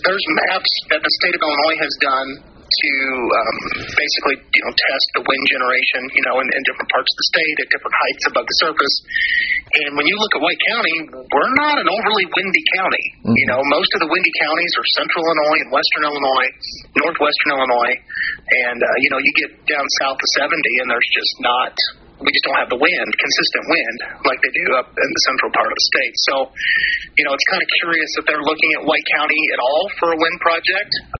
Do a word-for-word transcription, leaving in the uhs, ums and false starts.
there's maps that the state of Illinois has done to um, basically, you know, test the wind generation, you know, in, in different parts of the state at different heights above the surface. And when you look at White County, we're not an overly windy county. Mm-hmm. You know, most of the windy counties are central Illinois and western Illinois, northwestern Illinois. And, uh, you know, you get down south of seventy and there's just not, we just don't have the wind, consistent wind, like they do up in the central part of the state. So, you know, it's kind of curious that they're looking at White County at all for a wind project.